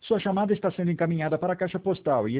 Sua chamada está sendo encaminhada para a caixa postal e